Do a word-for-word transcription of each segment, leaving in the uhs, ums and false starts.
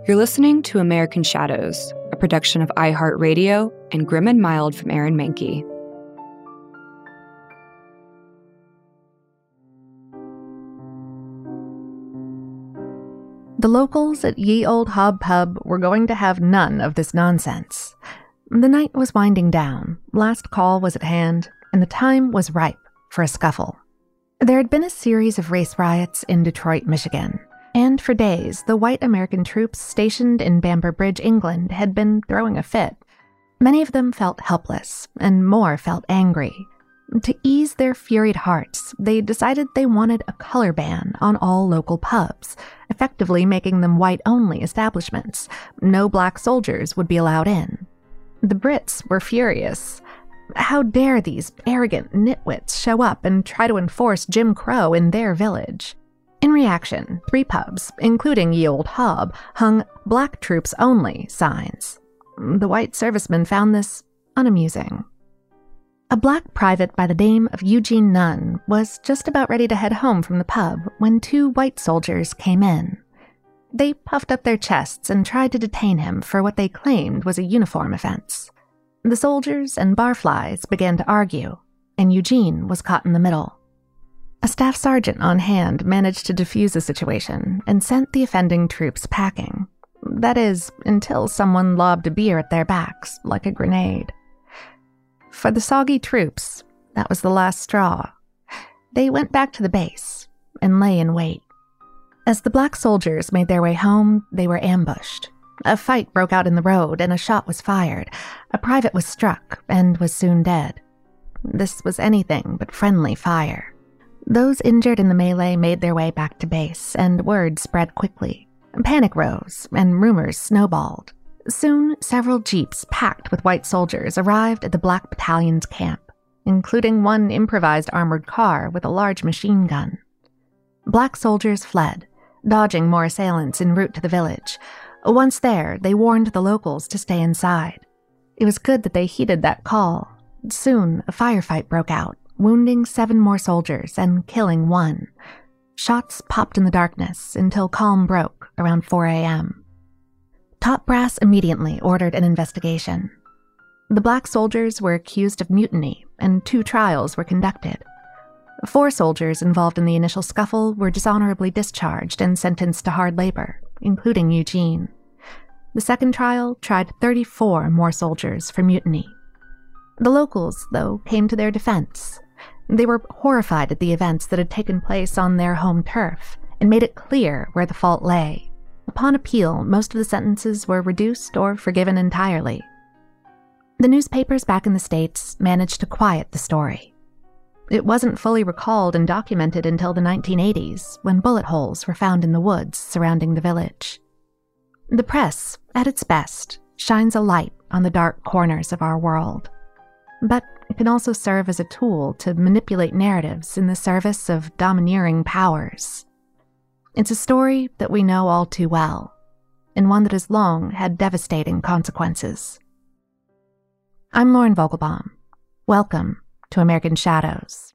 You're listening to American Shadows, a production of iHeartRadio and Grim and Mild from Aaron Mahnke. The locals at Ye Old Hob Pub were going to have none of this nonsense. The night was winding down, last call was at hand, and the time was ripe for a scuffle. There had been a series of race riots in Detroit, Michigan, and for days the white American troops stationed in Bamber Bridge, England, had been throwing a fit. Many of them felt helpless, and more felt angry. To ease their furied hearts, they decided they wanted a color ban on all local pubs, effectively making them white-only establishments. No black soldiers would be allowed in. The Brits were furious. How dare these arrogant nitwits show up and try to enforce Jim Crow in their village? In reaction, three pubs, including Ye Old Hob, hung "Black Troops Only" signs. The white servicemen found this unamusing. A black private by the name of Eugene Nunn was just about ready to head home from the pub when two white soldiers came in. They puffed up their chests and tried to detain him for what they claimed was a uniform offense. The soldiers and barflies began to argue, and Eugene was caught in the middle. A staff sergeant on hand managed to defuse the situation and sent the offending troops packing. That is, until someone lobbed a beer at their backs like a grenade. For the soggy troops, that was the last straw. They went back to the base and lay in wait. As the black soldiers made their way home, they were ambushed. A fight broke out in the road and a shot was fired. A private was struck and was soon dead. This was anything but friendly fire. Those injured in the melee made their way back to base, and word spread quickly. Panic rose, and rumors snowballed. Soon, several jeeps packed with white soldiers arrived at the Black Battalion's camp, including one improvised armored car with a large machine gun. Black soldiers fled, dodging more assailants en route to the village. Once there, they warned the locals to stay inside. It was good that they heeded that call. Soon, a firefight broke out, wounding seven more soldiers and killing one. Shots popped in the darkness until calm broke around four a.m. Top brass immediately ordered an investigation. The black soldiers were accused of mutiny, and two trials were conducted. Four soldiers involved in the initial scuffle were dishonorably discharged and sentenced to hard labor, including Eugene. The second trial tried thirty-four more soldiers for mutiny. The locals, though, came to their defense. They were horrified at the events that had taken place on their home turf and made it clear where the fault lay. Upon appeal, most of the sentences were reduced or forgiven entirely. The newspapers back in the States managed to quiet the story. It wasn't fully recalled and documented until the nineteen eighties, when bullet holes were found in the woods surrounding the village. The press, at its best, shines a light on the dark corners of our world. But it can also serve as a tool to manipulate narratives in the service of domineering powers. It's a story that we know all too well, and one that has long had devastating consequences. I'm Lauren Vogelbaum. Welcome to American Shadows.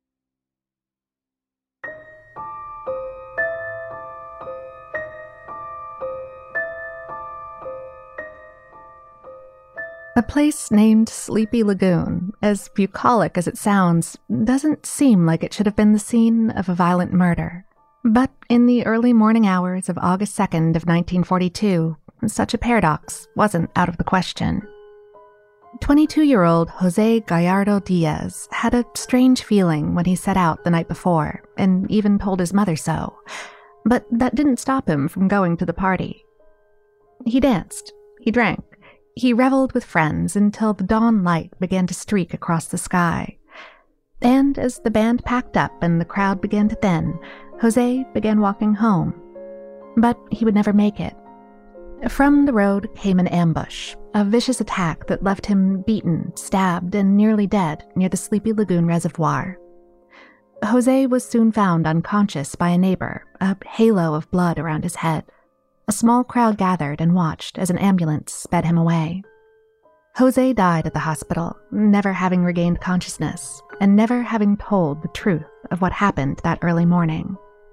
A place named Sleepy Lagoon, as bucolic as it sounds, doesn't seem like it should have been the scene of a violent murder. But in the early morning hours of August second of nineteen forty-two, such a paradox wasn't out of the question. twenty-two-year-old Jose Gallardo Diaz had a strange feeling when he set out the night before, and even told his mother so. But that didn't stop him from going to the party. He danced, he drank, he reveled with friends until the dawn light began to streak across the sky. And as the band packed up and the crowd began to thin, Jose began walking home. But he would never make it. From the road came an ambush, a vicious attack that left him beaten, stabbed, and nearly dead near the Sleepy Lagoon Reservoir. Jose was soon found unconscious by a neighbor, a halo of blood around his head. A small crowd gathered and watched as an ambulance sped him away. Jose died at the hospital, never having regained consciousness, and never having told the truth of what happened that early morning.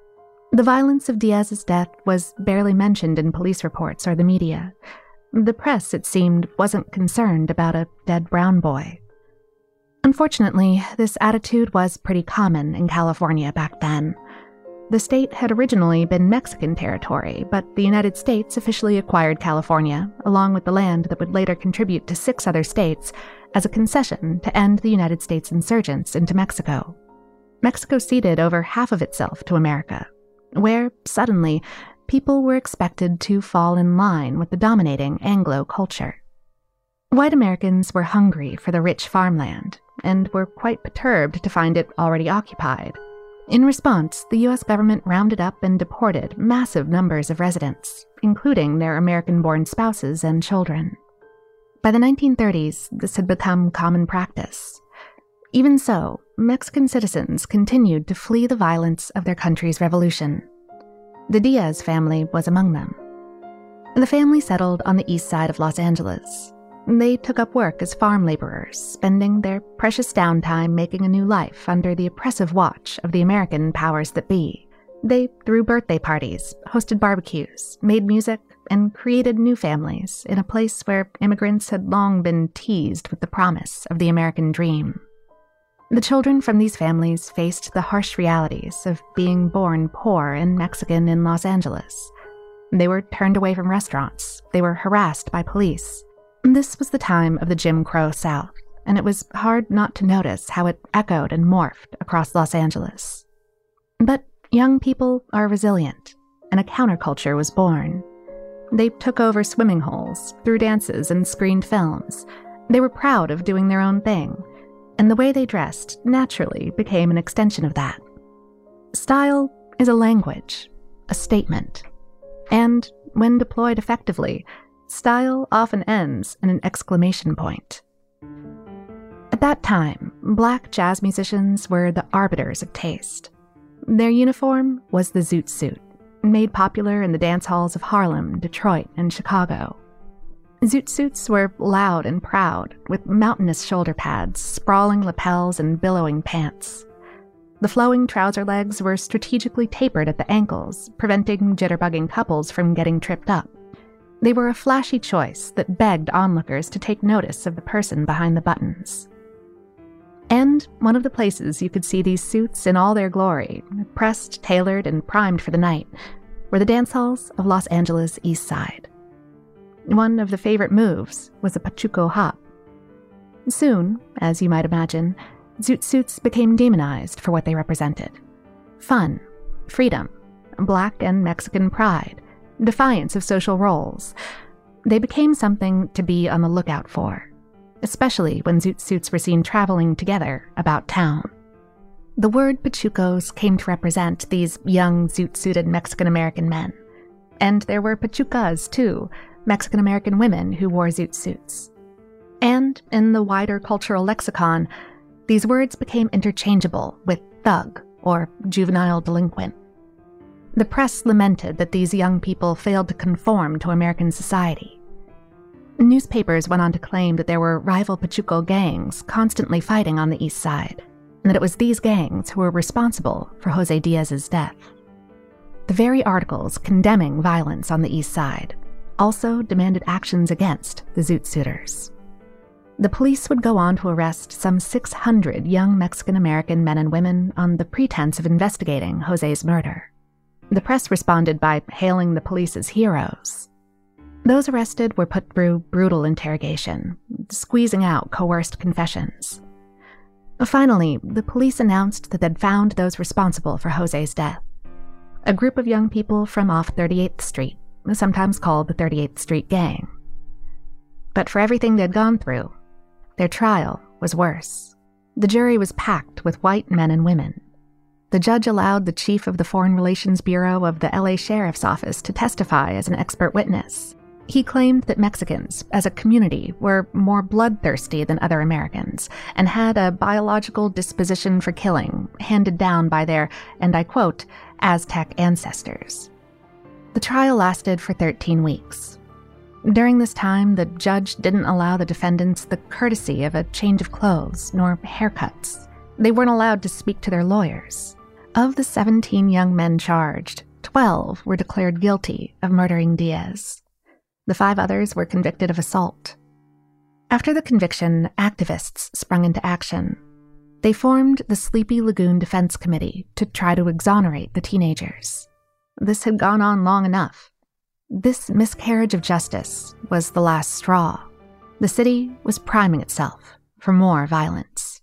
The violence of Diaz's death was barely mentioned in police reports or the media. The press, it seemed, wasn't concerned about a dead brown boy. Unfortunately, this attitude was pretty common in California back then. The state had originally been Mexican territory, but the United States officially acquired California, along with the land that would later contribute to six other states, as a concession to end the United States insurgents into Mexico. Mexico ceded over half of itself to America, where, suddenly, people were expected to fall in line with the dominating Anglo culture. White Americans were hungry for the rich farmland, and were quite perturbed to find it already occupied. In response, the U S government rounded up and deported massive numbers of residents, including their American-born spouses and children. By the nineteen thirties, this had become common practice. Even so, Mexican citizens continued to flee the violence of their country's revolution. The Diaz family was among them. The family settled on the east side of Los Angeles. They took up work as farm laborers, spending their precious downtime making a new life under the oppressive watch of the American powers that be. They threw birthday parties, hosted barbecues, made music, and created new families in a place where immigrants had long been teased with the promise of the American dream. The children from these families faced the harsh realities of being born poor and Mexican in Los Angeles. They were turned away from restaurants. They were harassed by police. This was the time of the Jim Crow South, and it was hard not to notice how it echoed and morphed across Los Angeles. But young people are resilient, and a counterculture was born. They took over swimming holes, threw dances, and screened films. They were proud of doing their own thing, and the way they dressed naturally became an extension of that. Style is a language, a statement, and when deployed effectively, style often ends in an exclamation point. At that time, black jazz musicians were the arbiters of taste. Their uniform was the zoot suit, made popular in the dance halls of Harlem, Detroit, and Chicago. Zoot suits were loud and proud, with mountainous shoulder pads, sprawling lapels, and billowing pants. The flowing trouser legs were strategically tapered at the ankles, preventing jitterbugging couples from getting tripped up. They were a flashy choice that begged onlookers to take notice of the person behind the buttons. And one of the places you could see these suits in all their glory, pressed, tailored, and primed for the night, were the dance halls of Los Angeles' East Side. One of the favorite moves was the Pachuco Hop. Soon, as you might imagine, zoot suits became demonized for what they represented. Fun, freedom, black and Mexican pride, defiance of social roles. They became something to be on the lookout for, especially when zoot suits were seen traveling together about town. The word Pachucos came to represent these young zoot-suited Mexican-American men. And there were Pachucas, too, Mexican-American women who wore zoot suits. And in the wider cultural lexicon, these words became interchangeable with thug or juvenile delinquent. The press lamented that these young people failed to conform to American society. Newspapers went on to claim that there were rival Pachuco gangs constantly fighting on the East Side, and that it was these gangs who were responsible for Jose Diaz's death. The very articles condemning violence on the East Side also demanded actions against the zoot suiters. The police would go on to arrest some six hundred young Mexican-American men and women on the pretense of investigating Jose's murder. The press responded by hailing the police as heroes. Those arrested were put through brutal interrogation, squeezing out coerced confessions. Finally, the police announced that they'd found those responsible for Jose's death. A group of young people from off thirty-eighth Street, sometimes called the thirty-eighth Street Gang. But for everything they'd gone through, their trial was worse. The jury was packed with white men and women. The judge allowed the chief of the Foreign Relations Bureau of the L A Sheriff's Office to testify as an expert witness. He claimed that Mexicans, as a community, were more bloodthirsty than other Americans and had a biological disposition for killing, handed down by their, and I quote, Aztec ancestors. The trial lasted for thirteen weeks. During this time, the judge didn't allow the defendants the courtesy of a change of clothes nor haircuts. They weren't allowed to speak to their lawyers. Of the seventeen young men charged, twelve were declared guilty of murdering Diaz. The five others were convicted of assault. After the conviction, activists sprung into action. They formed the Sleepy Lagoon Defense Committee to try to exonerate the teenagers. This had gone on long enough. This miscarriage of justice was the last straw. The city was priming itself for more violence.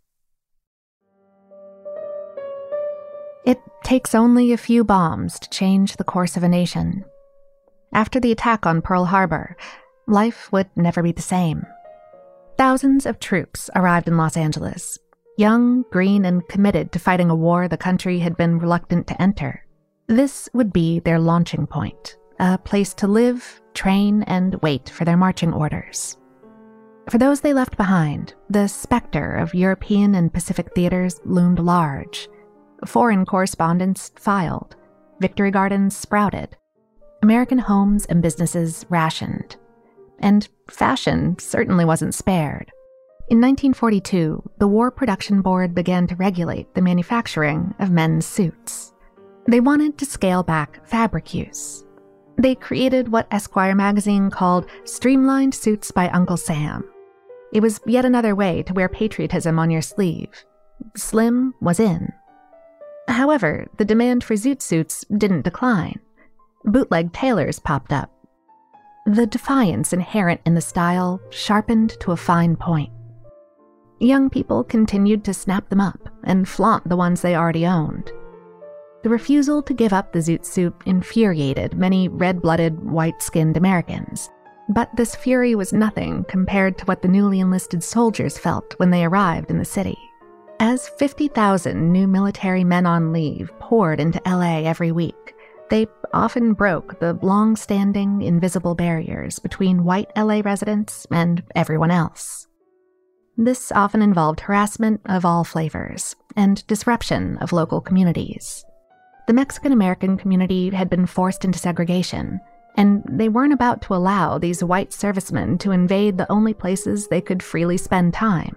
It takes only a few bombs to change the course of a nation. After the attack on Pearl Harbor, life would never be the same. Thousands of troops arrived in Los Angeles, young, green, and committed to fighting a war the country had been reluctant to enter. This would be their launching point, a place to live, train, and wait for their marching orders. For those they left behind, the specter of European and Pacific theaters loomed large. Foreign correspondents filed. Victory gardens sprouted. American homes and businesses rationed. And fashion certainly wasn't spared. In nineteen forty-two, the War Production Board began to regulate the manufacturing of men's suits. They wanted to scale back fabric use. They created what Esquire magazine called Streamlined Suits by Uncle Sam. It was yet another way to wear patriotism on your sleeve. Slim was in. However, the demand for zoot suits didn't decline. Bootleg tailors popped up. The defiance inherent in the style sharpened to a fine point. Young people continued to snap them up and flaunt the ones they already owned. The refusal to give up the zoot suit infuriated many red-blooded, white-skinned Americans, but this fury was nothing compared to what the newly enlisted soldiers felt when they arrived in the city. As fifty thousand new military men on leave poured into L A every week, they often broke the long-standing, invisible barriers between white L A residents and everyone else. This often involved harassment of all flavors and disruption of local communities. The Mexican-American community had been forced into segregation, and they weren't about to allow these white servicemen to invade the only places they could freely spend time.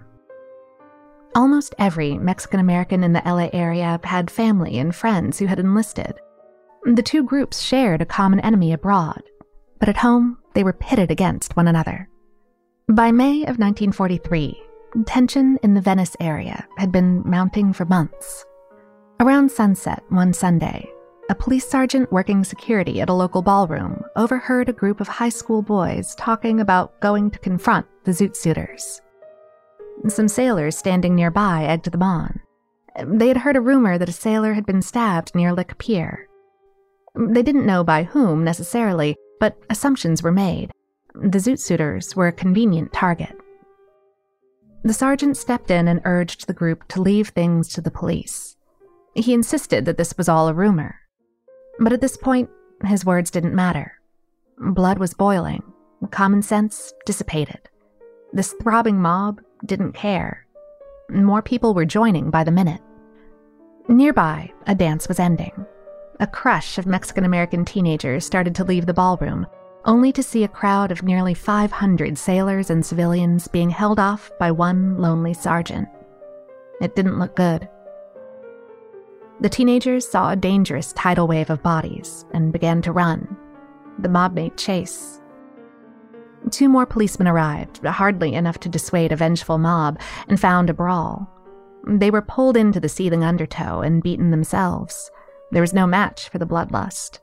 Almost every Mexican-American in the L A area had family and friends who had enlisted. The two groups shared a common enemy abroad, but at home they were pitted against one another. By May of nineteen forty-three, tension in the Venice area had been mounting for months. Around sunset one Sunday, a police sergeant working security at a local ballroom overheard a group of high school boys talking about going to confront the zoot suiters. Some sailors standing nearby egged them on. They had heard a rumor that a sailor had been stabbed near Lick Pier. They didn't know by whom necessarily, but assumptions were made. The zoot suiters were a convenient target. The sergeant stepped in and urged the group to leave things to the police. He insisted that this was all a rumor. But at this point, his words didn't matter. Blood was boiling. Common sense dissipated. This throbbing mob didn't care. More people were joining by the minute. Nearby, a dance was ending. A crush of Mexican-American teenagers started to leave the ballroom, only to see a crowd of nearly five hundred sailors and civilians being held off by one lonely sergeant. It didn't look good. The teenagers saw a dangerous tidal wave of bodies and began to run. The mob made chase. Two more policemen arrived, hardly enough to dissuade a vengeful mob, and found a brawl. They were pulled into the seething undertow and beaten themselves. There was no match for the bloodlust.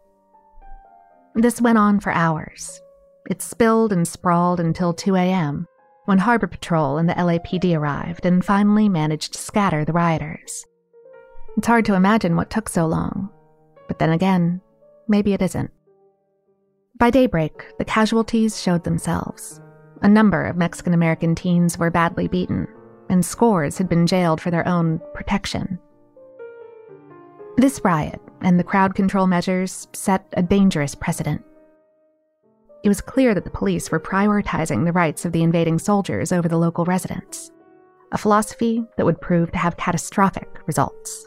This went on for hours. It spilled and sprawled until two a.m., when Harbor Patrol and the L A P D arrived and finally managed to scatter the rioters. It's hard to imagine what took so long, but then again, maybe it isn't. By daybreak, the casualties showed themselves. A number of Mexican-American teens were badly beaten, and scores had been jailed for their own protection. This riot and the crowd control measures set a dangerous precedent. It was clear that the police were prioritizing the rights of the invading soldiers over the local residents, a philosophy that would prove to have catastrophic results.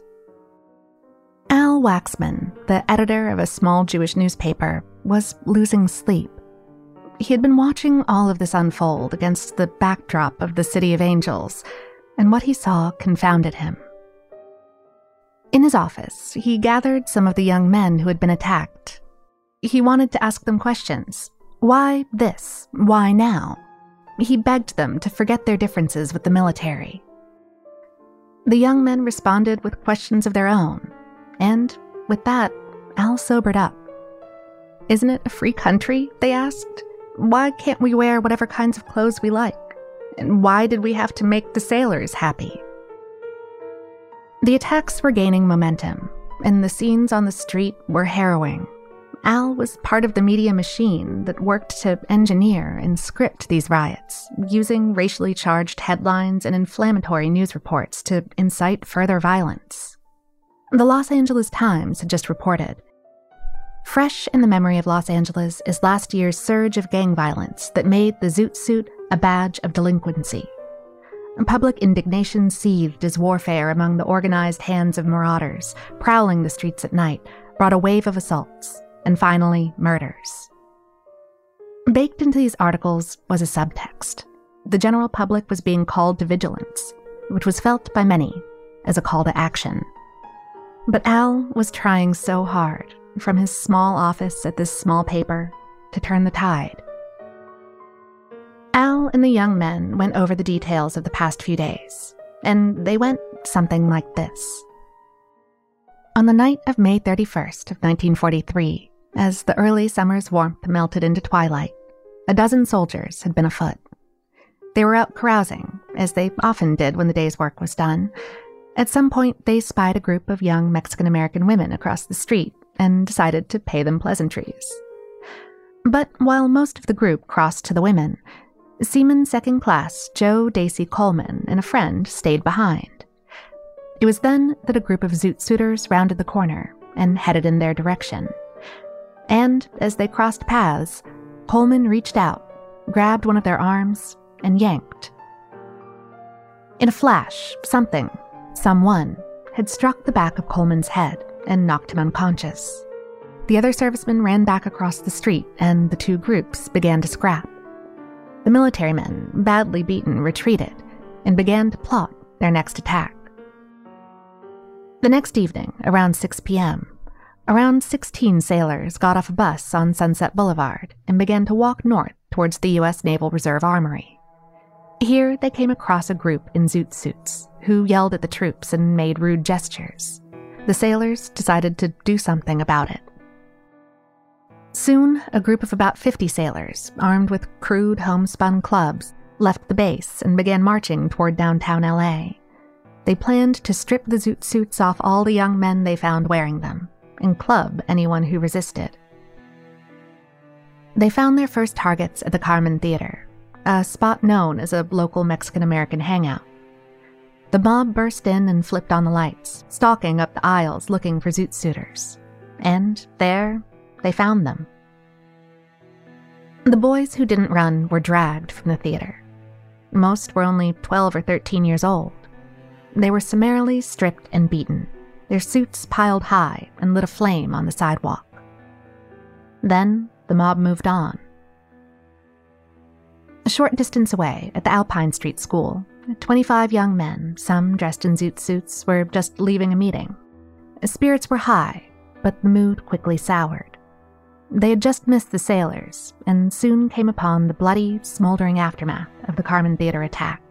Al Waxman, the editor of a small Jewish newspaper, was losing sleep. He had been watching all of this unfold against the backdrop of the City of Angels, and what he saw confounded him. In his office, he gathered some of the young men who had been attacked. He wanted to ask them questions. Why this? Why now? He begged them to forget their differences with the military. The young men responded with questions of their own, and with that, Al sobered up. Isn't it a free country? They asked. Why can't we wear whatever kinds of clothes we like? And why did we have to make the sailors happy? The attacks were gaining momentum, and the scenes on the street were harrowing. Al was part of the media machine that worked to engineer and script these riots, using racially charged headlines and inflammatory news reports to incite further violence. The Los Angeles Times had just reported, fresh in the memory of Los Angeles is last year's surge of gang violence that made the Zoot Suit a badge of delinquency. Public indignation seethed as warfare among the organized hands of marauders, prowling the streets at night, brought a wave of assaults, and finally, murders. Baked into these articles was a subtext. The general public was being called to vigilance, which was felt by many as a call to action. But Al was trying so hard, from his small office at this small paper, to turn the tide. Al and the young men went over the details of the past few days, and they went something like this. On the night of May thirty-first of nineteen forty-three, as the early summer's warmth melted into twilight, a dozen soldiers had been afoot. They were out carousing, as they often did when the day's work was done. At some point, they spied a group of young Mexican-American women across the street and decided to pay them pleasantries. But while most of the group crossed to the women, Seaman Second Class Joe Dacey Coleman and a friend stayed behind. It was then that a group of Zoot Suiters rounded the corner and headed in their direction. And as they crossed paths, Coleman reached out, grabbed one of their arms, and yanked. In a flash, something, someone, had struck the back of Coleman's head and knocked him unconscious. The other servicemen ran back across the street, and the two groups began to scrap. The military men, badly beaten, retreated and began to plot their next attack. The next evening, around six p.m., around sixteen sailors got off a bus on Sunset Boulevard and began to walk north towards the U S Naval Reserve Armory. Here, they came across a group in Zoot Suits who yelled at the troops and made rude gestures. The sailors decided to do something about it. Soon, a group of about fifty sailors, armed with crude homespun clubs, left the base and began marching toward downtown L A. They planned to strip the Zoot Suits off all the young men they found wearing them, and club anyone who resisted. They found their first targets at the Carmen Theater, a spot known as a local Mexican-American hangout. The mob burst in and flipped on the lights, stalking up the aisles looking for Zoot Suiters. And there, they found them. The boys who didn't run were dragged from the theater. Most were only twelve or thirteen years old. They were summarily stripped and beaten, their suits piled high and lit aflame on the sidewalk. Then the mob moved on. A short distance away, at the Alpine Street School, twenty-five young men, some dressed in Zoot Suits, were just leaving a meeting. Spirits were high, but the mood quickly soured. They had just missed the sailors, and soon came upon the bloody, smoldering aftermath of the Carmen Theater attack.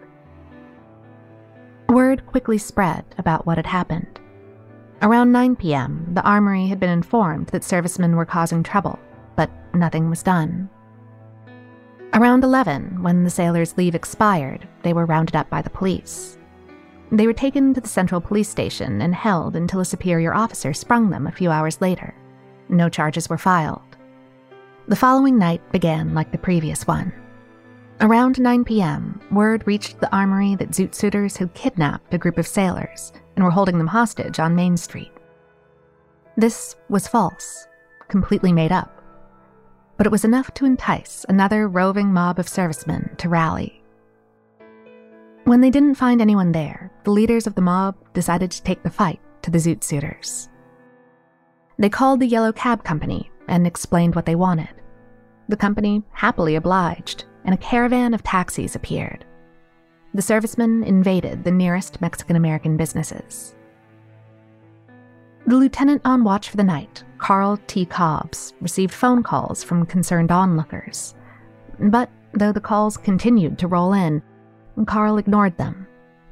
Word quickly spread about what had happened. Around nine p.m., the Armory had been informed that servicemen were causing trouble, but nothing was done. Around eleven, when the sailors' leave expired, they were rounded up by the police. They were taken to the Central Police Station and held until a superior officer sprung them a few hours later. No charges were filed. The following night began like the previous one. Around nine p.m., word reached the Armory that Zoot Suiters had kidnapped a group of sailors and were holding them hostage on Main Street. This was false, completely made up. But it was enough to entice another roving mob of servicemen to rally. When they didn't find anyone there, the leaders of the mob decided to take the fight to the Zoot Suiters. They called the Yellow Cab Company and explained what they wanted. The company happily obliged, and a caravan of taxis appeared. The servicemen invaded the nearest Mexican-American businesses. The lieutenant on watch for the night, Carl T. Cobbs, received phone calls from concerned onlookers. But though the calls continued to roll in, Carl ignored them.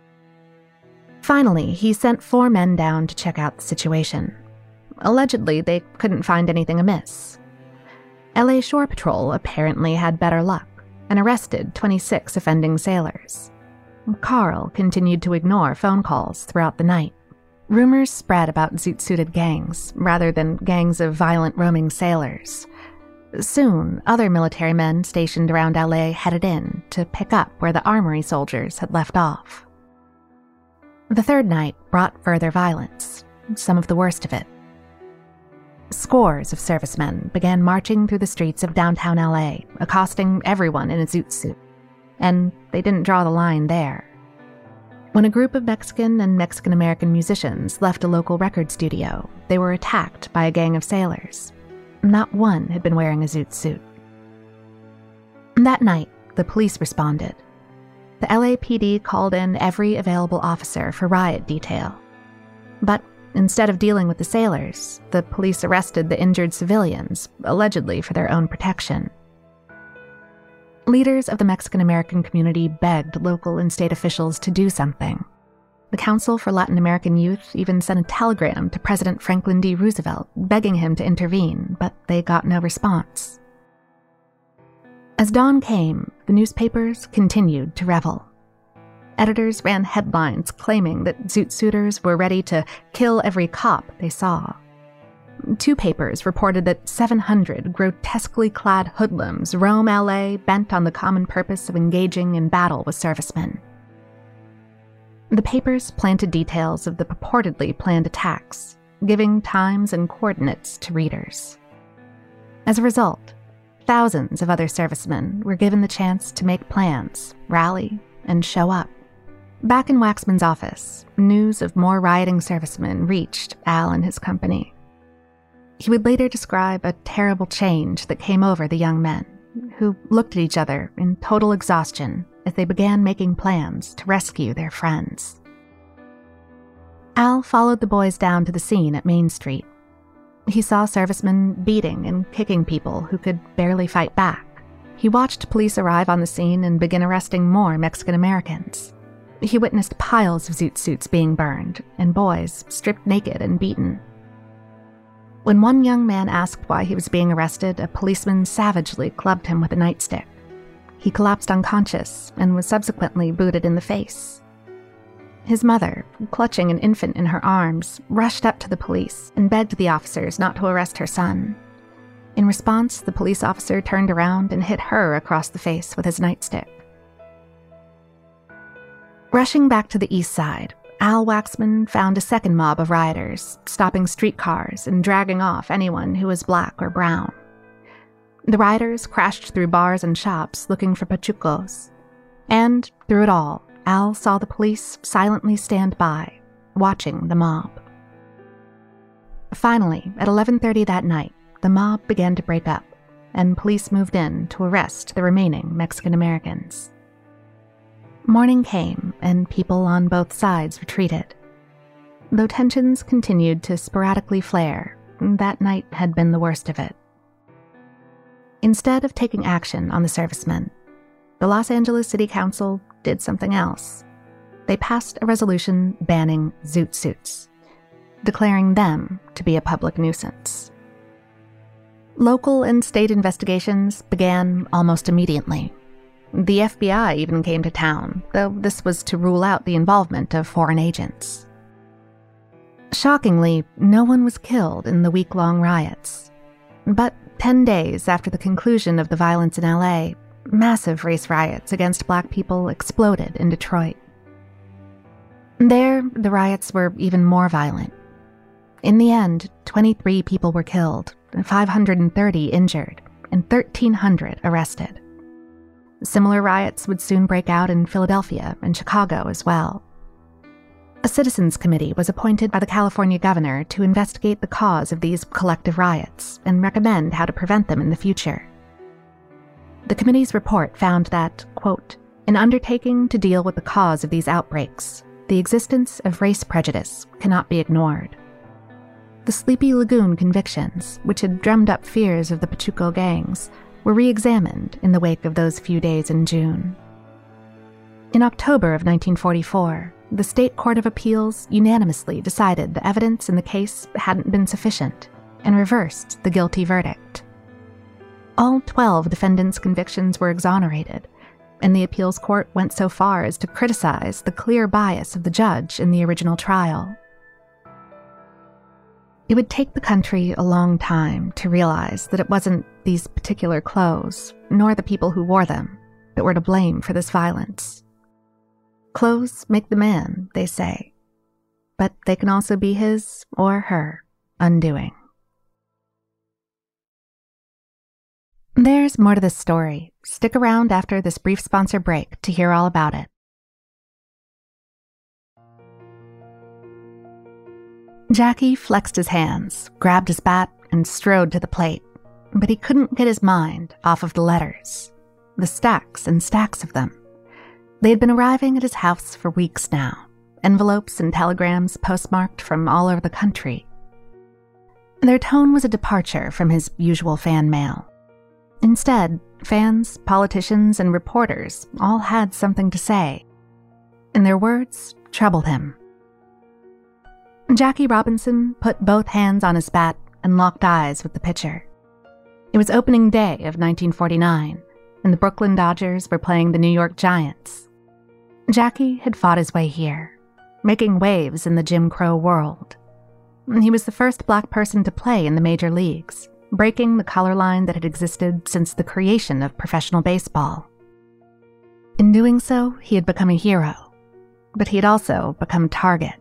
Finally, he sent four men down to check out the situation. Allegedly, they couldn't find anything amiss. L A Shore Patrol apparently had better luck and arrested twenty-six offending sailors. Carl continued to ignore phone calls throughout the night. Rumors spread about zoot-suited gangs, rather than gangs of violent roaming sailors. Soon, other military men stationed around L A headed in to pick up where the armory soldiers had left off. The third night brought further violence, some of the worst of it. Scores of servicemen began marching through the streets of downtown L A, accosting everyone in a zoot suit. And they didn't draw the line there. When a group of Mexican and Mexican-American musicians left a local record studio, they were attacked by a gang of sailors. Not one had been wearing a zoot suit. That night, the police responded. The L A P D called in every available officer for riot detail. But instead of dealing with the sailors, the police arrested the injured civilians, allegedly for their own protection. Leaders of the Mexican-American community begged local and state officials to do something. The Council for Latin American Youth even sent a telegram to President Franklin D. Roosevelt begging him to intervene, but they got no response. As dawn came, the newspapers continued to revel. Editors ran headlines claiming that zoot-suiters were ready to kill every cop they saw. Two papers reported that seven hundred grotesquely clad hoodlums roam L A bent on the common purpose of engaging in battle with servicemen. The papers planted details of the purportedly planned attacks, giving times and coordinates to readers. As a result, thousands of other servicemen were given the chance to make plans, rally, and show up. Back in Waxman's office, news of more rioting servicemen reached Al and his company. He would later describe a terrible change that came over the young men, who looked at each other in total exhaustion as they began making plans to rescue their friends. Al followed the boys down to the scene at Main Street. He saw servicemen beating and kicking people who could barely fight back. He watched police arrive on the scene and begin arresting more Mexican Americans. He witnessed piles of zoot suits being burned and boys stripped naked and beaten. When one young man asked why he was being arrested, a policeman savagely clubbed him with a nightstick. He collapsed unconscious and was subsequently booted in the face. His mother, clutching an infant in her arms, rushed up to the police and begged the officers not to arrest her son. In response, the police officer turned around and hit her across the face with his nightstick. Rushing back to the east side, Al Waxman found a second mob of rioters, stopping streetcars and dragging off anyone who was black or brown. The rioters crashed through bars and shops looking for pachucos. And, through it all, Al saw the police silently stand by, watching the mob. Finally, at eleven thirty that night, the mob began to break up, and police moved in to arrest the remaining Mexican Americans. Morning came, and people on both sides retreated. Though tensions continued to sporadically flare, that night had been the worst of it. Instead of taking action on the servicemen, the Los Angeles City Council did something else. They passed a resolution banning zoot suits, declaring them to be a public nuisance. Local and state investigations began almost immediately. The F B I even came to town, though this was to rule out the involvement of foreign agents. Shockingly, no one was killed in the week-long riots. But ten days after the conclusion of the violence in L A, massive race riots against black people exploded in Detroit. There, the riots were even more violent. In the end, twenty-three people were killed, five hundred thirty injured, and thirteen hundred arrested. Similar riots would soon break out in Philadelphia and Chicago as well. A citizens committee was appointed by the California governor to investigate the cause of these collective riots and recommend how to prevent them in the future. The committee's report found that, quote, in undertaking to deal with the cause of these outbreaks, the existence of race prejudice cannot be ignored. The Sleepy Lagoon convictions, which had drummed up fears of the Pachuco gangs, were re-examined in the wake of those few days in June. In October of nineteen forty-four, the State Court of Appeals unanimously decided the evidence in the case hadn't been sufficient and reversed the guilty verdict. All twelve defendants' convictions were exonerated, and the appeals court went so far as to criticize the clear bias of the judge in the original trial. It would take the country a long time to realize that it wasn't these particular clothes, nor the people who wore them, that were to blame for this violence. Clothes make the man, they say, but they can also be his or her undoing. There's more to this story. Stick around after this brief sponsor break to hear all about it. Jackie flexed his hands, grabbed his bat, and strode to the plate, but he couldn't get his mind off of the letters, the stacks and stacks of them. They had been arriving at his house for weeks now, envelopes and telegrams postmarked from all over the country. Their tone was a departure from his usual fan mail. Instead, fans, politicians, and reporters all had something to say, and their words troubled him. Jackie Robinson put both hands on his bat and locked eyes with the pitcher. It was opening day of nineteen forty-nine, and the Brooklyn Dodgers were playing the New York Giants. Jackie had fought his way here, making waves in the Jim Crow world. He was the first black person to play in the major leagues, breaking the color line that had existed since the creation of professional baseball. In doing so, he had become a hero, but he had also become a target.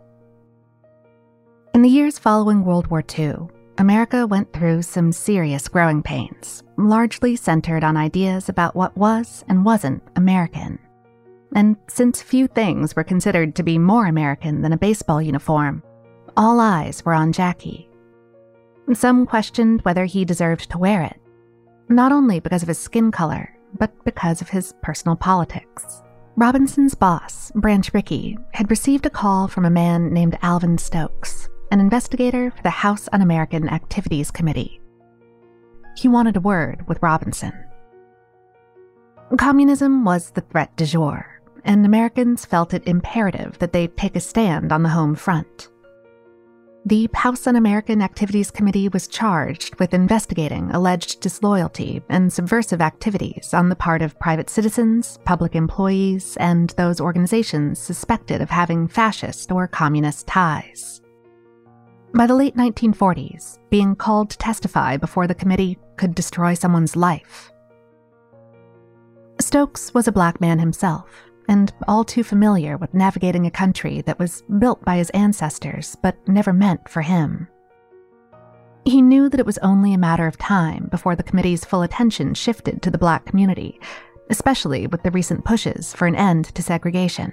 In the years following World War Two, America went through some serious growing pains, largely centered on ideas about what was and wasn't American. And since few things were considered to be more American than a baseball uniform, all eyes were on Jackie. Some questioned whether he deserved to wear it, not only because of his skin color, but because of his personal politics. Robinson's boss, Branch Rickey, had received a call from a man named Alvin Stokes, an investigator for the House Un-American Activities Committee. He wanted a word with Robinson. Communism was the threat du jour, and Americans felt it imperative that they take a stand on the home front. The House Un-American Activities Committee was charged with investigating alleged disloyalty and subversive activities on the part of private citizens, public employees, and those organizations suspected of having fascist or communist ties. By the late nineteen forties, being called to testify before the committee could destroy someone's life. Stokes was a black man himself, and all too familiar with navigating a country that was built by his ancestors but never meant for him. He knew that it was only a matter of time before the committee's full attention shifted to the black community, especially with the recent pushes for an end to segregation.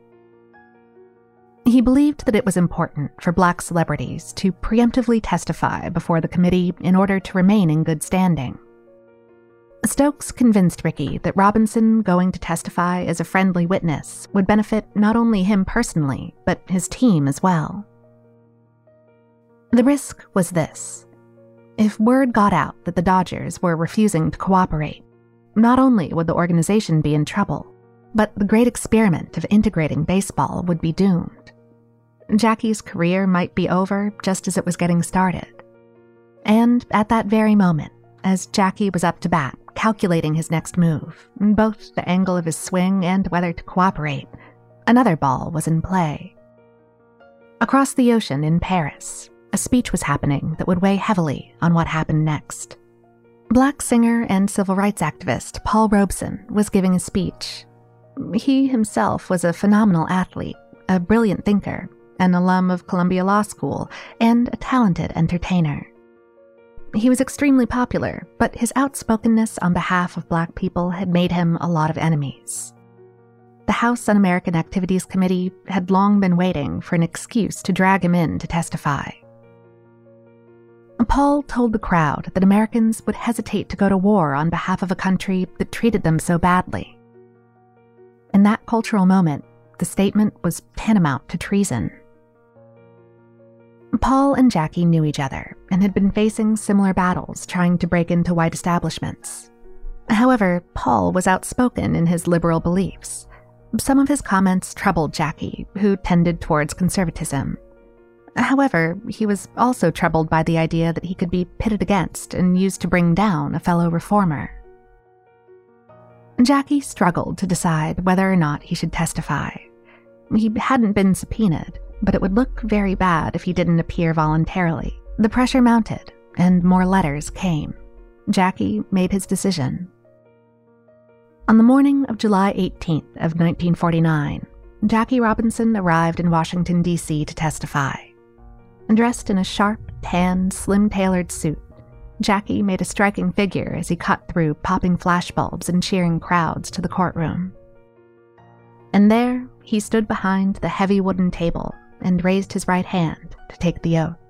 He believed that it was important for black celebrities to preemptively testify before the committee in order to remain in good standing. Stokes convinced Rickey that Robinson going to testify as a friendly witness would benefit not only him personally, but his team as well. The risk was this. If word got out that the Dodgers were refusing to cooperate, not only would the organization be in trouble, but the great experiment of integrating baseball would be doomed. Jackie's career might be over just as it was getting started. And at that very moment, as Jackie was up to bat, calculating his next move, both the angle of his swing and whether to cooperate, another ball was in play. Across the ocean in Paris, a speech was happening that would weigh heavily on what happened next. Black singer and civil rights activist Paul Robeson was giving a speech. He himself was a phenomenal athlete, a brilliant thinker, an alum of Columbia Law School, and a talented entertainer. He was extremely popular, but his outspokenness on behalf of black people had made him a lot of enemies. The House Un-American Activities Committee had long been waiting for an excuse to drag him in to testify. Paul told the crowd that Americans would hesitate to go to war on behalf of a country that treated them so badly. In that cultural moment, the statement was tantamount to treason. Paul and Jackie knew each other and had been facing similar battles trying to break into white establishments. However, Paul was outspoken in his liberal beliefs. Some of his comments troubled Jackie, who tended towards conservatism. However, he was also troubled by the idea that he could be pitted against and used to bring down a fellow reformer. Jackie struggled to decide whether or not he should testify. He hadn't been subpoenaed, but it would look very bad if he didn't appear voluntarily. The pressure mounted, and more letters came. Jackie made his decision. On the morning of July eighteenth of nineteen forty-nine, Jackie Robinson arrived in Washington, D C to testify. Dressed in a sharp, tan, slim-tailored suit, Jackie made a striking figure as he cut through popping flashbulbs and cheering crowds to the courtroom. And there, he stood behind the heavy wooden table and raised his right hand to take the oath.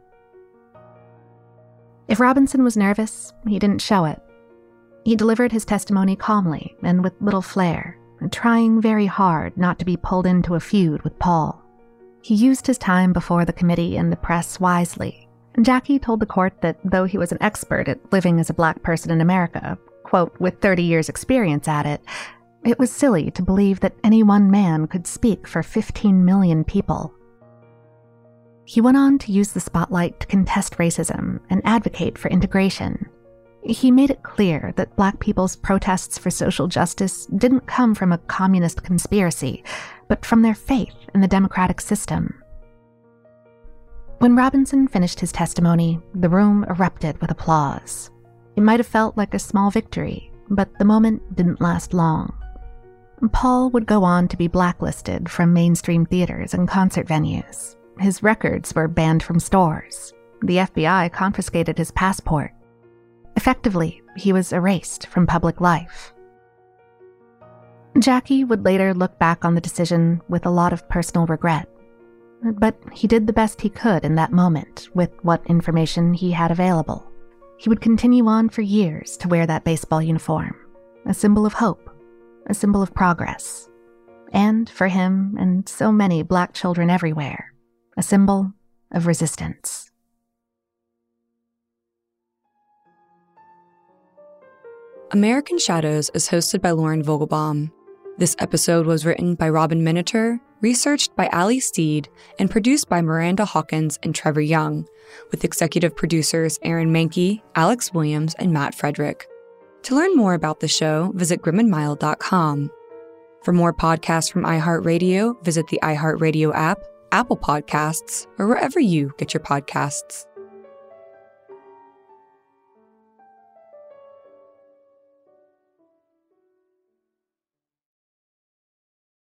If Robinson was nervous, he didn't show it. He delivered his testimony calmly and with little flair, trying very hard not to be pulled into a feud with Paul. He used his time before the committee and the press wisely. Jackie told the court that though he was an expert at living as a black person in America, quote, with thirty years experience at it, it was silly to believe that any one man could speak for fifteen million people. He went on to use the spotlight to contest racism and advocate for integration. He made it clear that black people's protests for social justice didn't come from a communist conspiracy, but from their faith in the democratic system. When Robinson finished his testimony, the room erupted with applause. It might have felt like a small victory, but the moment didn't last long. Paul would go on to be blacklisted from mainstream theaters and concert venues. His records were banned from stores. The F B I confiscated his passport. Effectively, he was erased from public life. Jackie would later look back on the decision with a lot of personal regret. But he did the best he could in that moment with what information he had available. He would continue on for years to wear that baseball uniform, a symbol of hope, a symbol of progress, and for him and so many black children everywhere, a symbol of resistance. American Shadows is hosted by Lauren Vogelbaum. This episode was written by Robin Miniter, researched by Ali Steed, and produced by Miranda Hawkins and Trevor Young, with executive producers Aaron Mankey, Alex Williams, and Matt Frederick. To learn more about the show, visit grim and mild dot com. For more podcasts from iHeartRadio, visit the iHeartRadio app, Apple Podcasts, or wherever you get your podcasts.